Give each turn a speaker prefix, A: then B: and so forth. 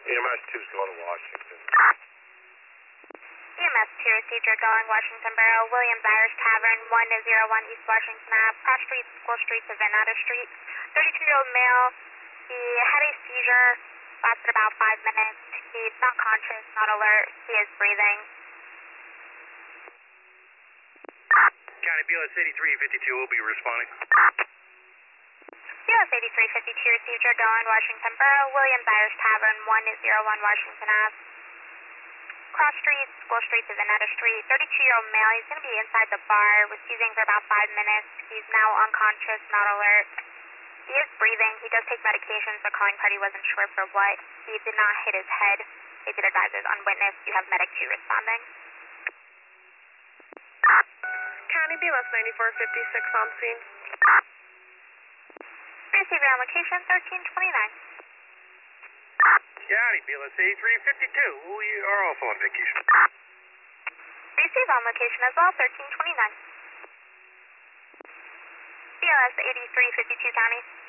A: EMS 2's going to Washington.
B: EMS 2 received your going Washington Borough, Williams Irish Tavern, 101 East Washington Ave, Cross Street, School Street to Van Natter Street. 32-year-old male. He had a seizure, lasted about 5 minutes. He's not conscious, not alert. He is breathing.
A: County BLS 8352 will be responding.
B: BLS 8352 received your going Washington Borough, Williams Irish Tavern, 101 Washington Ave. Cross Street, School Street to Vanetta Street. 32-year-old male. He's going to be inside the bar. Was seizing for about 5 minutes. He's now unconscious, not alert. He is breathing. He does take medications. The calling party wasn't sure for what. He did not hit his head. They did advise us unwitnessed. You have Medic 2 responding.
C: County BLS 9456 on scene.
B: Receiver on location 1329.
A: County BLS 8352. We are also on vacation.
B: Receive on location as well, 1329. BLS 8352 County.